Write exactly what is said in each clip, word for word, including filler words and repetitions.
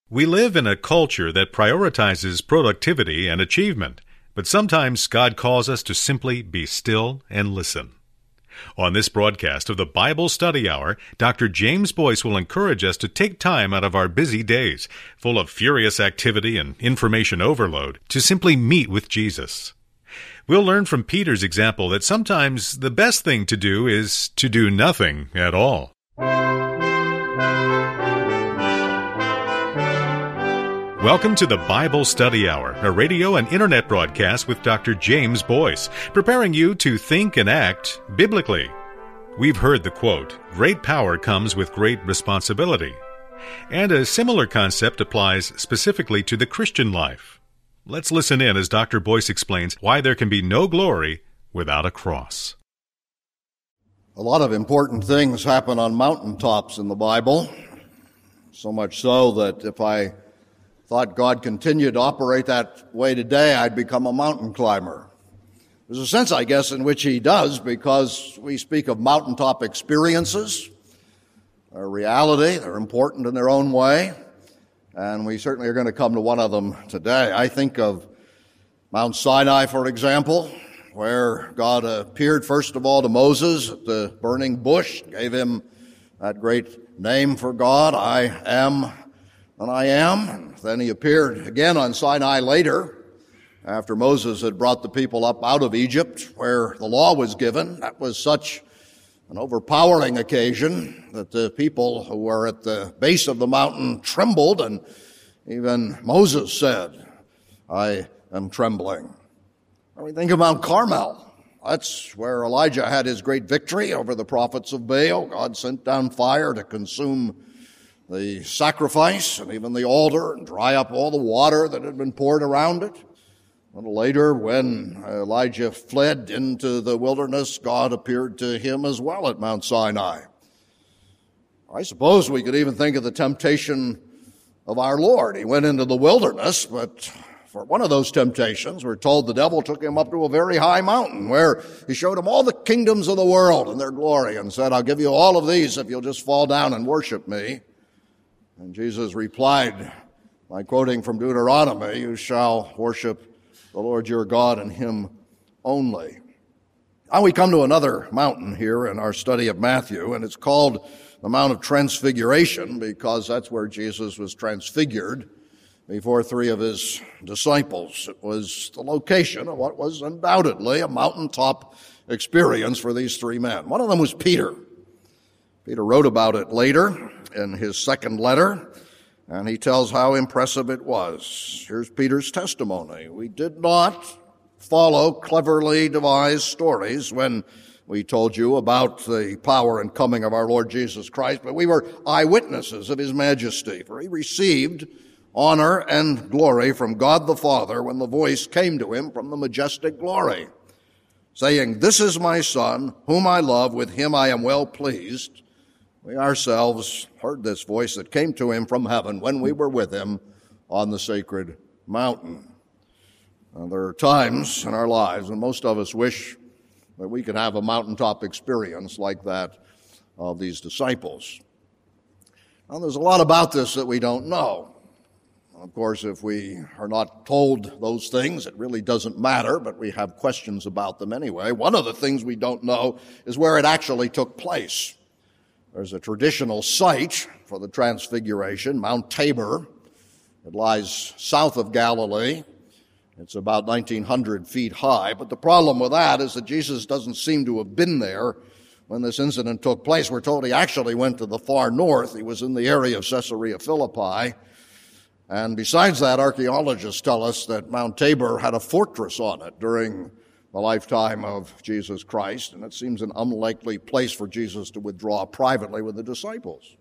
We live in a culture that prioritizes productivity and achievement, but sometimes God calls us to simply be still and listen. On this broadcast of the Bible Study Hour, Doctor James Boice will encourage us to take time out of our busy days, full of furious activity and information overload, to simply meet with Jesus. We'll learn from Peter's example that sometimes the best thing to do is to do nothing at all. Welcome to the Bible Study Hour, a radio and internet broadcast with Doctor James Boice, preparing you to think and act biblically. We've heard the quote, "Great power comes with great responsibility." And a similar concept applies specifically to the Christian life. Let's listen in as Doctor Boice explains why there can be no glory without a cross. A lot of important things happen on mountaintops in the Bible, so much so that if I thought God continued to operate that way today, I'd become a mountain climber. There's a sense, I guess, in which he does, because we speak of mountaintop experiences. They're reality, they're important in their own way, and we certainly are going to come to one of them today. I think of Mount Sinai, for example, where God appeared first of all to Moses at the burning bush, gave him that great name for God, I am and I am. And then he appeared again on Sinai later, after Moses had brought the people up out of Egypt, where the law was given. That was such an overpowering occasion that the people who were at the base of the mountain trembled, and even Moses said, I am trembling. When we think of Mount Carmel, that's where Elijah had his great victory over the prophets of Baal. God sent down fire to consume the sacrifice and even the altar and dry up all the water that had been poured around it. A little later, when Elijah fled into the wilderness, God appeared to him as well at Mount Sinai. I suppose we could even think of the temptation of our Lord. He went into the wilderness, but for one of those temptations, we're told the devil took him up to a very high mountain where he showed him all the kingdoms of the world and their glory and said, I'll give you all of these if you'll just fall down and worship me. And Jesus replied by quoting from Deuteronomy, you shall worship the Lord your God and him only. Now we come to another mountain here in our study of Matthew, and it's called the Mount of Transfiguration because that's where Jesus was transfigured before three of his disciples. It was the location of what was undoubtedly a mountaintop experience for these three men. One of them was Peter. Peter wrote about it later in his second letter, and he tells how impressive it was. Here's Peter's testimony. We did not follow cleverly devised stories when we told you about the power and coming of our Lord Jesus Christ, but we were eyewitnesses of his majesty, for he received honor and glory from God the Father when the voice came to him from the majestic glory, saying, this is my Son, whom I love, with him I am well pleased. We ourselves heard this voice that came to him from heaven when we were with him on the sacred mountain. Now, there are times in our lives when most of us wish that we could have a mountaintop experience like that of these disciples. Now, there's a lot about this that we don't know. Of course, if we are not told those things, it really doesn't matter, but we have questions about them anyway. One of the things we don't know is where it actually took place. There's a traditional site for the Transfiguration, Mount Tabor. It lies south of Galilee. It's about nineteen hundred feet high. But the problem with that is that Jesus doesn't seem to have been there when this incident took place. We're told he actually went to the far north. He was in the area of Caesarea Philippi. And besides that, archaeologists tell us that Mount Tabor had a fortress on it during the lifetime of Jesus Christ, and it seems an unlikely place for Jesus to withdraw privately with the disciples.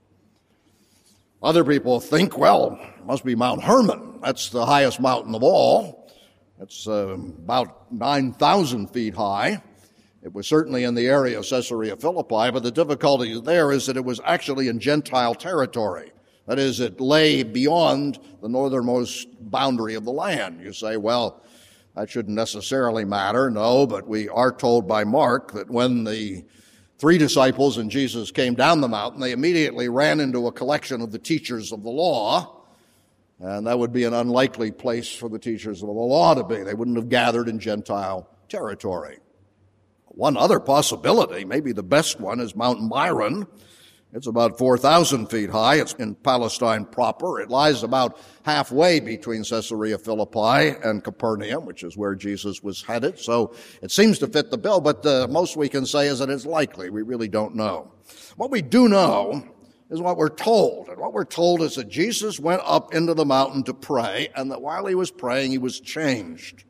Other people think, well, it must be Mount Hermon. That's the highest mountain of all. It's uh, about nine thousand feet high. It was certainly in the area of Caesarea Philippi, but the difficulty there is that it was actually in Gentile territory. That is, it lay beyond the northernmost boundary of the land. You say, well, that shouldn't necessarily matter. No, but we are told by Mark that when the three disciples and Jesus came down the mountain, they immediately ran into a collection of the teachers of the law And that would be an unlikely place for the teachers of the law to be. They wouldn't have gathered in Gentile territory. One other possibility, maybe the best one, is Mount Myron. It's about four thousand feet high. It's in Palestine proper. It lies about halfway between Caesarea Philippi and Capernaum, which is where Jesus was headed. So it seems to fit the bill, but the most we can say is that it's likely. We really don't know. What we do know is what we're told. And what we're told is that Jesus went up into the mountain to pray, and that while he was praying, he was changed.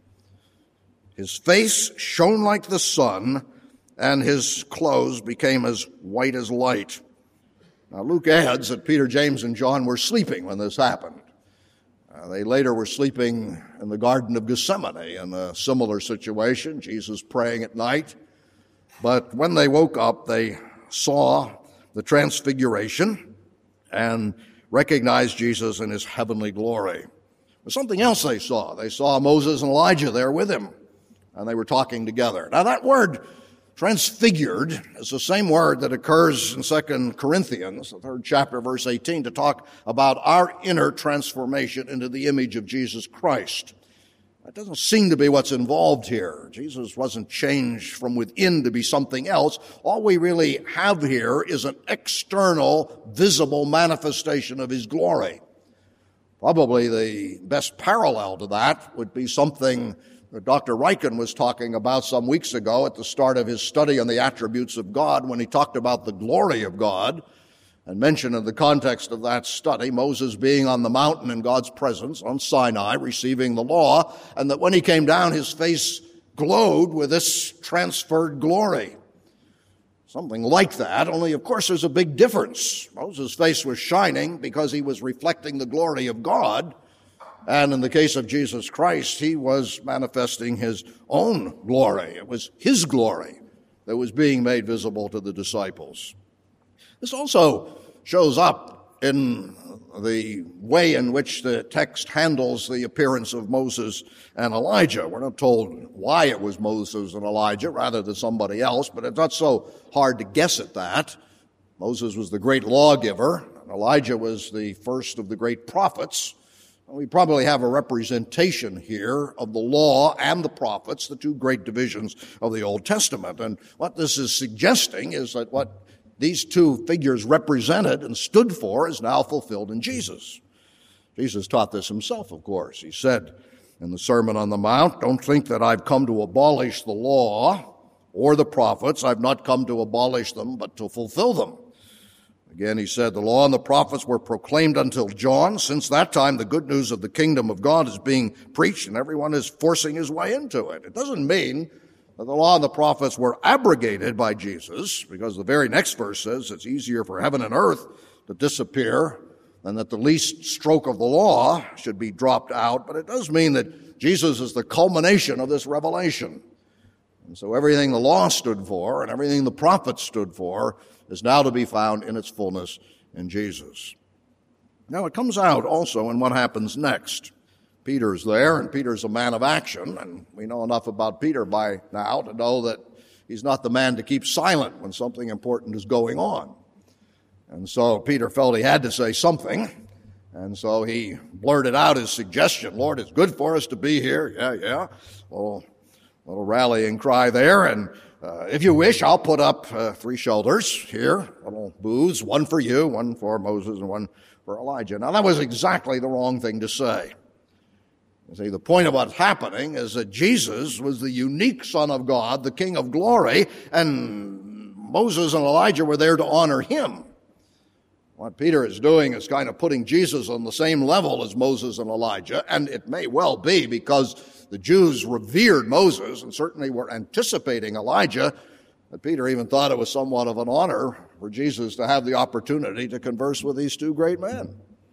His face shone like the sun, and his clothes became as white as light. Now, Luke adds that Peter, James, and John were sleeping when this happened. Uh, they later were sleeping in the Garden of Gethsemane in a similar situation, Jesus praying at night. But when they woke up, they saw the transfiguration and recognized Jesus in his heavenly glory. But something else they saw. They saw Moses and Elijah there with him, and they were talking together. Now, that word transfigured is the same word that occurs in Second Corinthians, the third chapter, verse eighteen, to talk about our inner transformation into the image of Jesus Christ. That doesn't seem to be what's involved here. Jesus wasn't changed from within to be something else. All we really have here is an external, visible manifestation of his glory. Probably the best parallel to that would be something that Doctor Ryken was talking about some weeks ago at the start of his study on the attributes of God, when he talked about the glory of God, and mentioned in the context of that study Moses being on the mountain in God's presence on Sinai, receiving the law, and that when he came down, his face glowed with this transferred glory. Something like that, only of course there's a big difference. Moses' face was shining because he was reflecting the glory of God, and in the case of Jesus Christ, he was manifesting his own glory. It was his glory that was being made visible to the disciples. This also shows up in the way in which the text handles the appearance of Moses and Elijah. We're not told why it was Moses and Elijah rather than somebody else, but it's not so hard to guess at that. Moses was the great lawgiver, and Elijah was the first of the great prophets. We probably have a representation here of the law and the prophets, the two great divisions of the Old Testament. And what this is suggesting is that what these two figures represented and stood for is now fulfilled in Jesus. Jesus taught this himself, of course. He said in the Sermon on the Mount, "Don't think that I've come to abolish the law or the prophets. I've not come to abolish them, but to fulfill them." Again, he said, "The law and the prophets were proclaimed until John. Since that time, the good news of the kingdom of God is being preached, and everyone is forcing his way into it." It doesn't mean that the law and the prophets were abrogated by Jesus, because the very next verse says it's easier for heaven and earth to disappear than that the least stroke of the law should be dropped out. But it does mean that Jesus is the culmination of this revelation. And so everything the law stood for and everything the prophets stood for is now to be found in its fullness in Jesus. Now it comes out also in what happens next. Peter's there, and Peter's a man of action, and we know enough about Peter by now to know that he's not the man to keep silent when something important is going on. And so Peter felt he had to say something, and so he blurted out his suggestion. "Lord, it's good for us to be here." Yeah, yeah. Well, little rallying cry there, and uh, if you wish, I'll put up uh, three shelters here, little booths, one for you, one for Moses, and one for Elijah. Now, that was exactly the wrong thing to say. You see, the point of what's happening is that Jesus was the unique Son of God, the King of glory, and Moses and Elijah were there to honor him. What Peter is doing is kind of putting Jesus on the same level as Moses and Elijah, and it may well be because the Jews revered Moses and certainly were anticipating Elijah, that Peter even thought it was somewhat of an honor for Jesus to have the opportunity to converse with these two great men.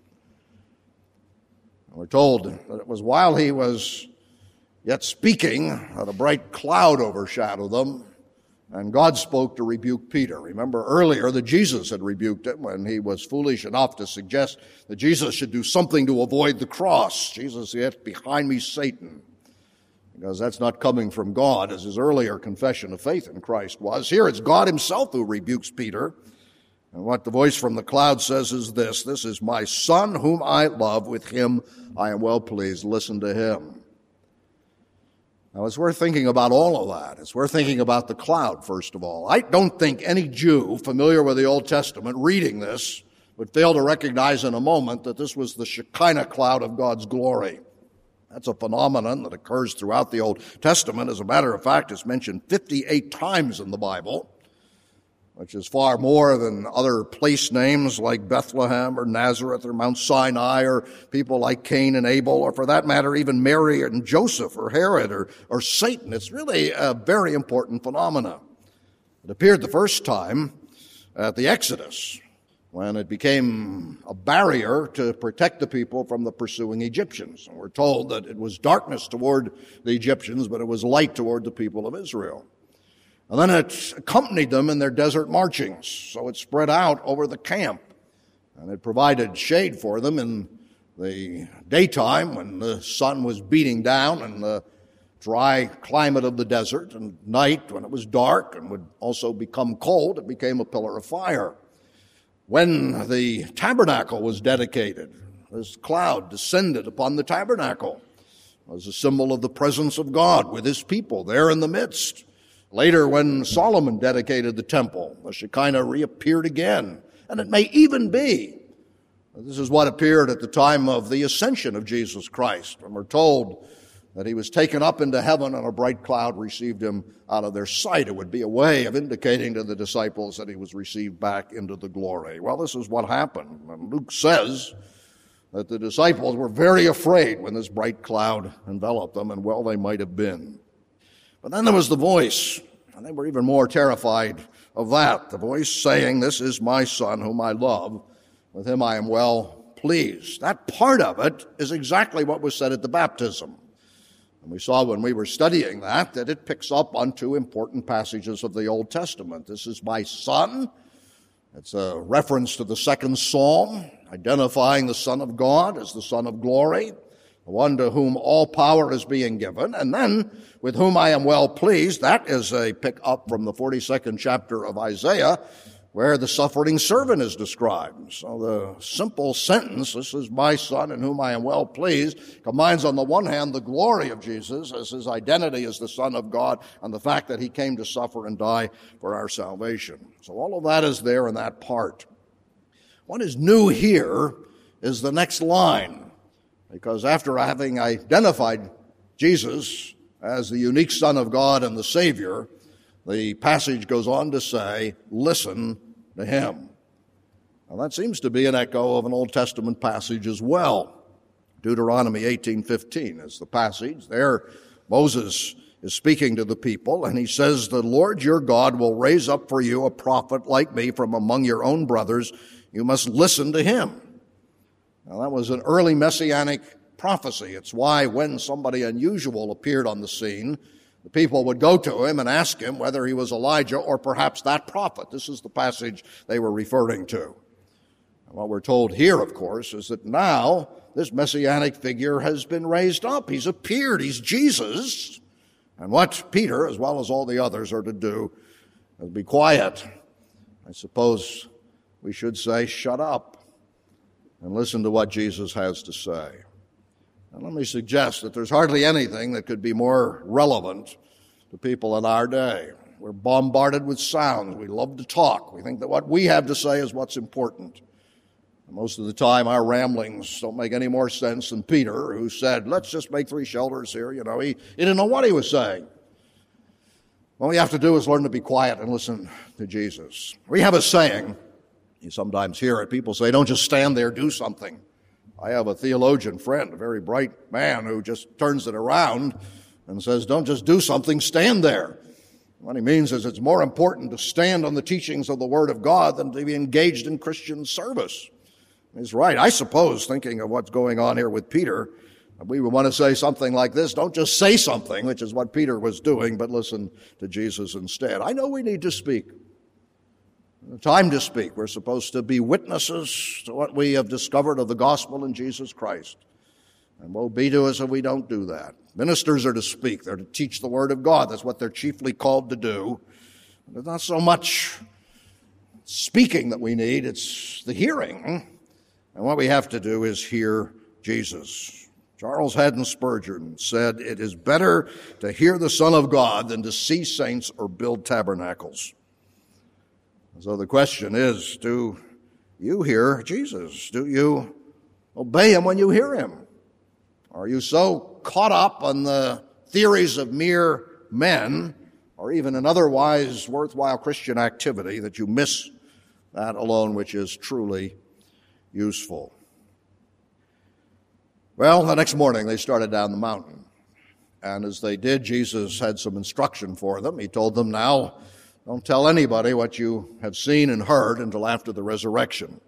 We're told that it was while he was yet speaking that a bright cloud overshadowed them, and God spoke to rebuke Peter. Remember earlier that Jesus had rebuked him when he was foolish enough to suggest that Jesus should do something to avoid the cross. Jesus said, "Behind me, Satan," because that's not coming from God, as his earlier confession of faith in Christ was. Here it's God himself who rebukes Peter. And what the voice from the cloud says is this: "This is my Son whom I love. With him I am well pleased. Listen to him." Now, it's worth thinking about all of that. It's worth thinking about the cloud, first of all. I don't think any Jew familiar with the Old Testament reading this would fail to recognize in a moment that this was the Shekinah cloud of God's glory. That's a phenomenon that occurs throughout the Old Testament. As a matter of fact, it's mentioned fifty-eight times in the Bible, which is far more than other place names like Bethlehem or Nazareth or Mount Sinai or people like Cain and Abel, or for that matter, even Mary and Joseph or Herod or, or Satan. It's really a very important phenomenon. It appeared the first time at the Exodus, when it became a barrier to protect the people from the pursuing Egyptians. And we're told that it was darkness toward the Egyptians, but it was light toward the people of Israel. And then it accompanied them in their desert marchings, so it spread out over the camp, and it provided shade for them in the daytime when the sun was beating down and the dry climate of the desert, and at night when it was dark and would also become cold, it became a pillar of fire. When the tabernacle was dedicated, this cloud descended upon the tabernacle as a symbol of the presence of God with his people there in the midst. Later, when Solomon dedicated the temple, the Shekinah reappeared again. And it may even be, this is what appeared at the time of the ascension of Jesus Christ, when we're told that he was taken up into heaven and a bright cloud received him out of their sight. It would be a way of indicating to the disciples that he was received back into the glory. Well, this is what happened. And Luke says that the disciples were very afraid when this bright cloud enveloped them, and well, they might have been. But then there was the voice, and they were even more terrified of that. The voice saying, "This is my Son whom I love. With him I am well pleased." That part of it is exactly what was said at the baptism. And we saw when we were studying that, that it picks up on two important passages of the Old Testament. This is my Son. It's a reference to the second Psalm, identifying the Son of God as the Son of glory, the one to whom all power is being given. And then, with whom I am well pleased, that is a pick up from the forty-second chapter of Isaiah, where the suffering servant is described. So the simple sentence, "This is my Son in whom I am well pleased," combines on the one hand the glory of Jesus as his identity as the Son of God and the fact that he came to suffer and die for our salvation. So all of that is there in that part. What is new here is the next line, because after having identified Jesus as the unique Son of God and the Savior, the passage goes on to say, "Listen to him." Now that seems to be an echo of an Old Testament passage as well. Deuteronomy eighteen fifteen is the passage. There Moses is speaking to the people, and he says, "The Lord your God will raise up for you a prophet like me from among your own brothers. You must listen to him." Now that was an early messianic prophecy. It's why when somebody unusual appeared on the scene, the people would go to him and ask him whether he was Elijah or perhaps that prophet. This is the passage they were referring to. And what we're told here, of course, is that now this messianic figure has been raised up. He's appeared. He's Jesus. And what Peter, as well as all the others, are to do is be quiet. I suppose we should say, shut up and listen to what Jesus has to say. And let me suggest that there's hardly anything that could be more relevant to people in our day. We're bombarded with sounds. We love to talk. We think that what we have to say is what's important. And most of the time, our ramblings don't make any more sense than Peter, who said, "Let's just make three shelters here." You know, he, he didn't know what he was saying. What we have to do is learn to be quiet and listen to Jesus. We have a saying, you sometimes hear it, people say, "Don't just stand there, do something." I have a theologian friend, a very bright man, who just turns it around and says, "Don't just do something, stand there." What he means is it's more important to stand on the teachings of the Word of God than to be engaged in Christian service. He's right. I suppose, thinking of what's going on here with Peter, we would want to say something like this: don't just say something, which is what Peter was doing, but listen to Jesus instead. I know we need to speak. Time to speak. We're supposed to be witnesses to what we have discovered of the gospel in Jesus Christ. And woe be to us if we don't do that. Ministers are to speak. They're to teach the Word of God. That's what they're chiefly called to do. But not so much speaking that we need, it's the hearing. And what we have to do is hear Jesus. Charles Haddon Spurgeon said, "It is better to hear the Son of God than to see saints or build tabernacles." So the question is, do you hear Jesus? Do you obey him when you hear him? Are you so caught up on the theories of mere men, or even an otherwise worthwhile Christian activity, that you miss that alone which is truly useful? Well, the next morning they started down the mountain. And as they did, Jesus had some instruction for them. He told them, "Now, don't tell anybody what you have seen and heard until after the resurrection."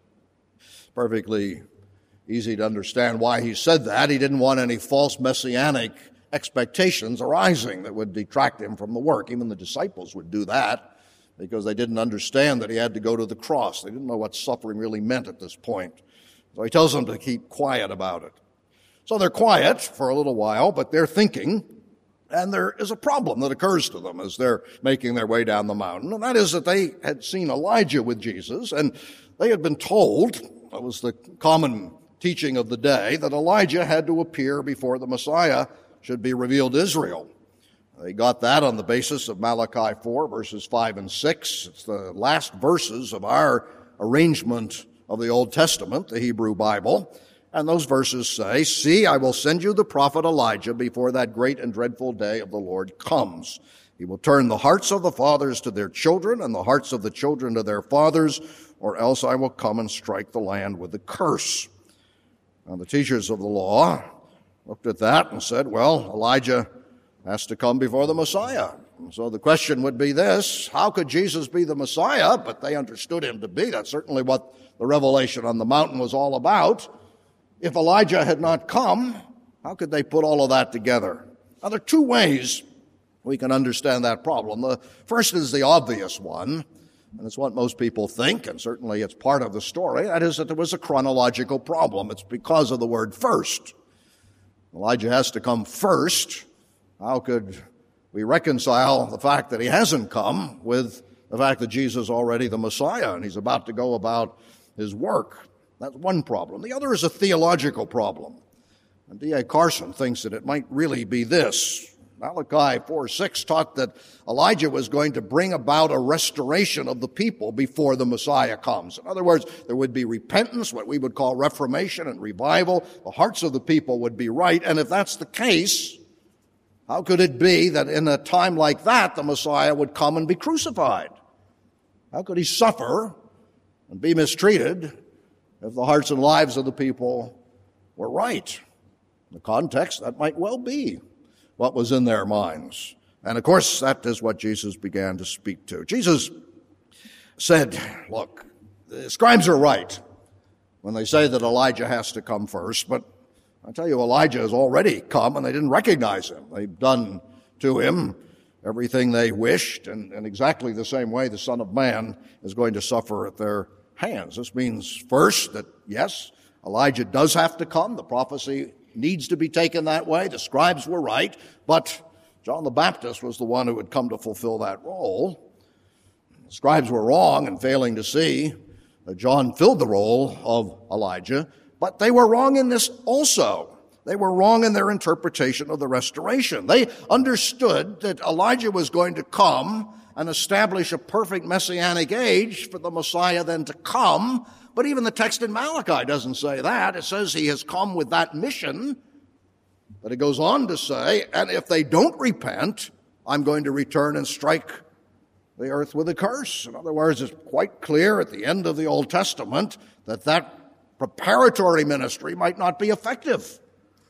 Perfectly easy to understand why he said that. He didn't want any false messianic expectations arising that would detract him from the work. Even the disciples would do that because they didn't understand that he had to go to the cross. They didn't know what suffering really meant at this point. So he tells them to keep quiet about it. So they're quiet for a little while, but they're thinking, and there is a problem that occurs to them as they're making their way down the mountain, and that is that they had seen Elijah with Jesus, and they had been told, that was the common teaching of the day, that Elijah had to appear before the Messiah should be revealed to Israel. They got that on the basis of Malachi four, verses five and six. It's the last verses of our arrangement of the Old Testament, the Hebrew Bible. And those verses say, "See, I will send you the prophet Elijah before that great and dreadful day of the Lord comes. He will turn the hearts of the fathers to their children and the hearts of the children to their fathers, or else I will come and strike the land with a curse." Now, the teachers of the law looked at that and said, well, Elijah has to come before the Messiah. And so the question would be this: how could Jesus be the Messiah? But they understood him to be. That's certainly what the revelation on the mountain was all about. If Elijah had not come, how could they put all of that together? Now, there are two ways we can understand that problem. The first is the obvious one, and it's what most people think, and certainly it's part of the story. That is that there was a chronological problem. It's because of the word first. Elijah has to come first. How could we reconcile the fact that he hasn't come with the fact that Jesus is already the Messiah and he's about to go about his work? That's one problem. The other is a theological problem. And D A Carson thinks that it might really be this. Malachi four six taught that Elijah was going to bring about a restoration of the people before the Messiah comes. In other words, there would be repentance, what we would call reformation and revival. The hearts of the people would be right. And if that's the case, how could it be that in a time like that, the Messiah would come and be crucified? How could he suffer and be mistreated if the hearts and lives of the people were right? In the context, that might well be what was in their minds. And of course, that is what Jesus began to speak to. Jesus said, look, the scribes are right when they say that Elijah has to come first, but I tell you, Elijah has already come and they didn't recognize him. They've done to him everything they wished, and in exactly the same way the Son of Man is going to suffer at their hands. This means first that, yes, Elijah does have to come. The prophecy needs to be taken that way. The scribes were right, but John the Baptist was the one who had come to fulfill that role. The scribes were wrong in failing to see that John filled the role of Elijah, but they were wrong in this also. They were wrong in their interpretation of the restoration. They understood that Elijah was going to come and establish a perfect messianic age for the Messiah then to come. But even the text in Malachi doesn't say that. It says he has come with that mission. But it goes on to say, and if they don't repent, I'm going to return and strike the earth with a curse. In other words, it's quite clear at the end of the Old Testament that that preparatory ministry might not be effective.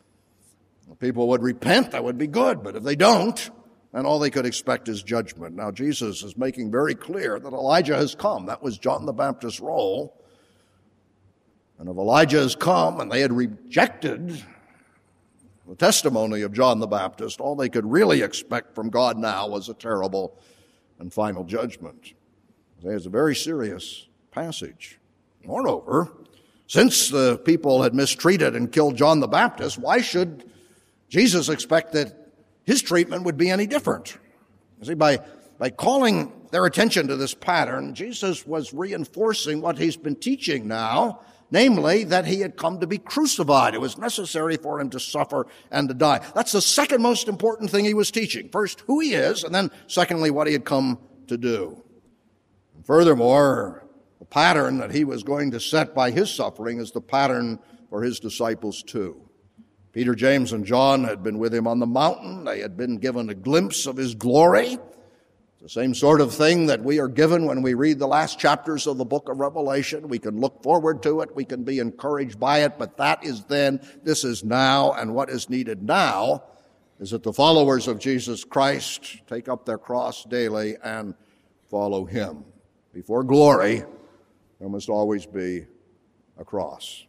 If people would repent, that would be good. But if they don't, then all they could expect is judgment. Now, Jesus is making very clear that Elijah has come. That was John the Baptist's role. And if Elijah has come and they had rejected the testimony of John the Baptist, all they could really expect from God now was a terrible and final judgment. It's a very serious passage. Moreover, since the people had mistreated and killed John the Baptist, why should Jesus expect that his treatment would be any different? You see, by, by calling their attention to this pattern, Jesus was reinforcing what he's been teaching now, namely that he had come to be crucified. It was necessary for him to suffer and to die. That's the second most important thing he was teaching. First, who he is, and then secondly, what he had come to do. And furthermore, the pattern that he was going to set by his suffering is the pattern for his disciples too. Peter, James, and John had been with him on the mountain. They had been given a glimpse of his glory. The same sort of thing that we are given when we read the last chapters of the book of Revelation. We can look forward to it. We can be encouraged by it. But that is then, this is now, and what is needed now is that the followers of Jesus Christ take up their cross daily and follow him. Before glory, there must always be a cross.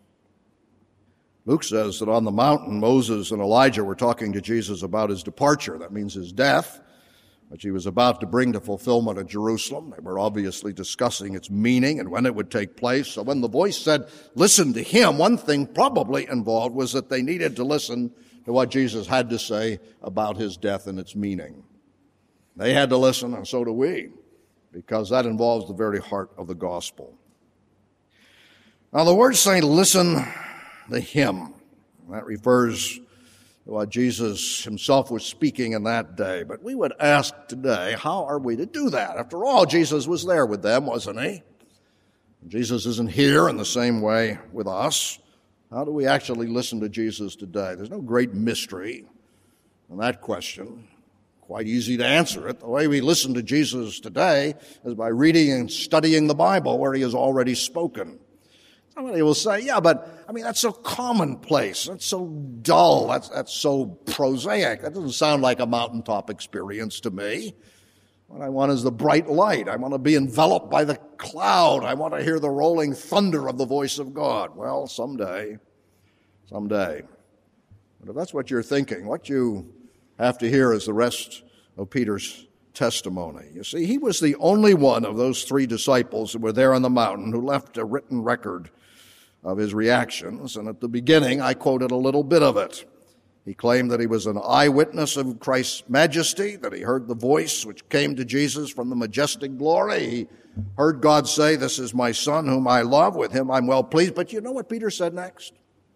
Luke says that on the mountain, Moses and Elijah were talking to Jesus about his departure. That means his death, which he was about to bring to fulfillment at Jerusalem. They were obviously discussing its meaning and when it would take place. So when the voice said, listen to him, one thing probably involved was that they needed to listen to what Jesus had to say about his death and its meaning. They had to listen, and so do we, because that involves the very heart of the gospel. Now the words say, listen to him. That refers what Jesus himself was speaking in that day. But we would ask today, how are we to do that? After all, Jesus was there with them, wasn't he? Jesus isn't here in the same way with us. How do we actually listen to Jesus today? There's no great mystery in that question. Quite easy to answer it. The way we listen to Jesus today is by reading and studying the Bible where he has already spoken. Somebody will say, yeah, but, I mean, that's so commonplace. That's so dull. That's, that's so prosaic. That doesn't sound like a mountaintop experience to me. What I want is the bright light. I want to be enveloped by the cloud. I want to hear the rolling thunder of the voice of God. Well, someday, someday. But if that's what you're thinking, what you have to hear is the rest of Peter's testimony. You see, he was the only one of those three disciples who were there on the mountain who left a written record of his reactions, and at the beginning I quoted a little bit of it. He claimed that he was an eyewitness of Christ's majesty, that he heard the voice which came to Jesus from the majestic glory. He heard God say, this is my son whom I love, with him I'm well pleased. But you know what Peter said next?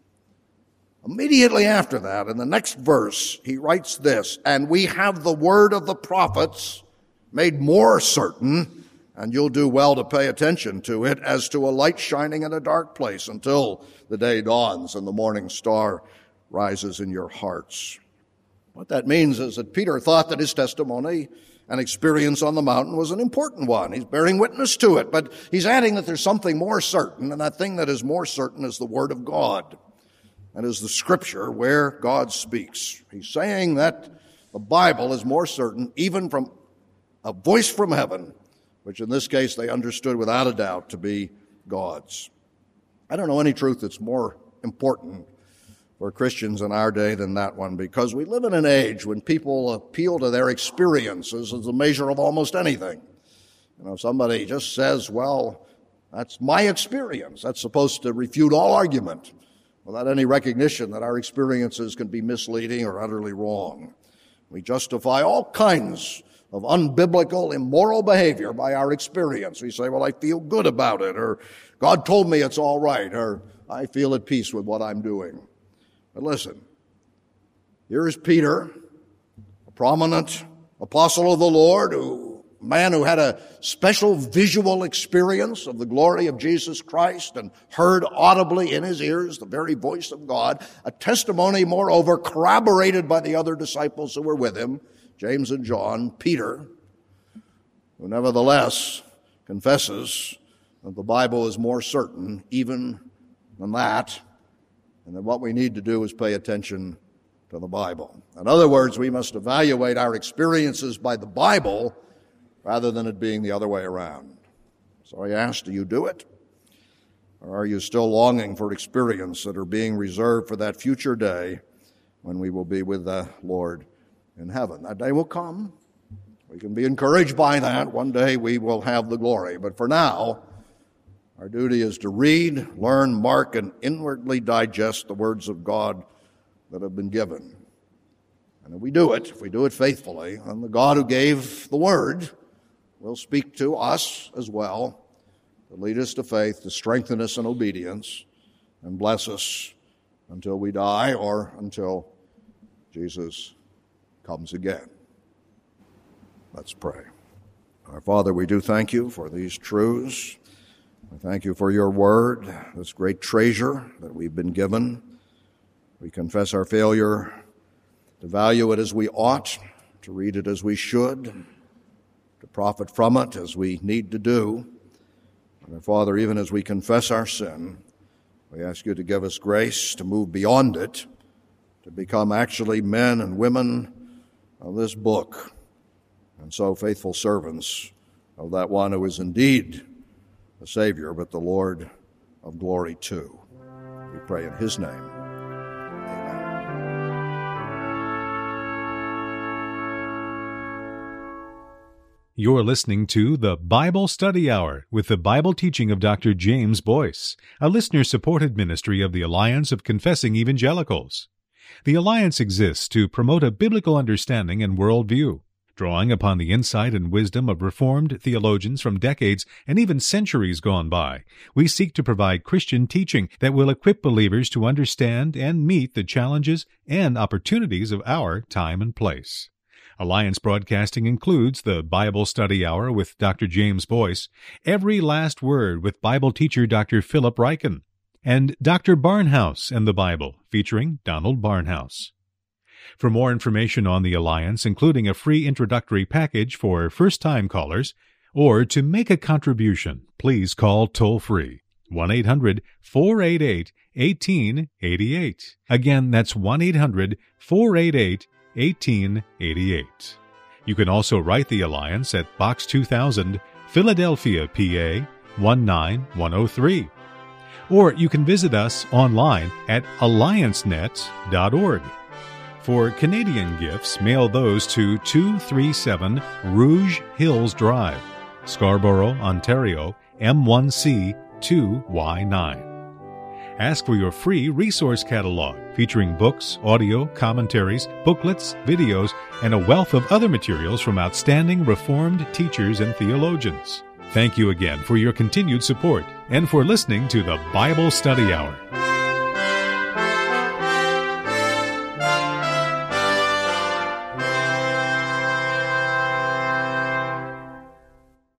Immediately after that, in the next verse, he writes this, and we have the word of the prophets made more certain, and you'll do well to pay attention to it, as to a light shining in a dark place until the day dawns and the morning star rises in your hearts. What that means is that Peter thought that his testimony and experience on the mountain was an important one. He's bearing witness to it, but he's adding that there's something more certain, and that thing that is more certain is the Word of God. That is the Scripture where God speaks. He's saying that the Bible is more certain even from a voice from heaven, which in this case they understood without a doubt to be God's. I don't know any truth that's more important for Christians in our day than that one, because we live in an age when people appeal to their experiences as a measure of almost anything. You know, somebody just says, well, that's my experience. That's supposed to refute all argument without any recognition that our experiences can be misleading or utterly wrong. We justify all kinds of unbiblical, immoral behavior by our experience. We say, well, I feel good about it, or God told me it's all right, or I feel at peace with what I'm doing. But listen, here is Peter, a prominent apostle of the Lord, who, a man who had a special visual experience of the glory of Jesus Christ and heard audibly in his ears the very voice of God, a testimony, moreover, corroborated by the other disciples who were with him, James and John. Peter, who nevertheless confesses that the Bible is more certain even than that, and that what we need to do is pay attention to the Bible. In other words, we must evaluate our experiences by the Bible rather than it being the other way around. So I ask, do you do it? Or are you still longing for experience that are being reserved for that future day when we will be with the Lord in heaven? That day will come. We can be encouraged by that. One day we will have the glory. But for now, our duty is to read, learn, mark, and inwardly digest the words of God that have been given. And if we do it, if we do it faithfully, then the God who gave the Word will speak to us as well, to lead us to faith, to strengthen us in obedience, and bless us until we die or until Jesus comes again. Let's pray. Our Father, we do thank you for these truths. We thank you for your word, this great treasure that we've been given. We confess our failure to value it as we ought, to read it as we should, to profit from it as we need to do. And our Father, even as we confess our sin, we ask you to give us grace to move beyond it, to become actually men and women of this book, and so faithful servants of that one who is indeed the Savior, but the Lord of glory too. We pray in his name. Amen. You're listening to the Bible Study Hour with the Bible teaching of Doctor James Boyce, a listener-supported ministry of the Alliance of Confessing Evangelicals. The Alliance exists to promote a biblical understanding and worldview, drawing upon the insight and wisdom of Reformed theologians from decades and even centuries gone by. We seek to provide Christian teaching that will equip believers to understand and meet the challenges and opportunities of our time and place. Alliance Broadcasting includes the Bible Study Hour with Doctor James Boyce, Every Last Word with Bible teacher Doctor Philip Ryken, and Doctor Barnhouse and the Bible, featuring Donald Barnhouse. For more information on the Alliance, including a free introductory package for first-time callers, or to make a contribution, please call toll-free one eight hundred four eight eight one eight eight eight. Again, that's one eight hundred four eight eight eighteen eighty-eight. You can also write the Alliance at Box two thousand, Philadelphia, P A one nine one oh three. Or you can visit us online at alliance net dot org. For Canadian gifts, mail those to two thirty-seven Rouge Hills Drive, Scarborough, Ontario, M one C two Y nine. Ask for your free resource catalog featuring books, audio, commentaries, booklets, videos, and a wealth of other materials from outstanding Reformed teachers and theologians. Thank you again for your continued support and for listening to the Bible Study Hour.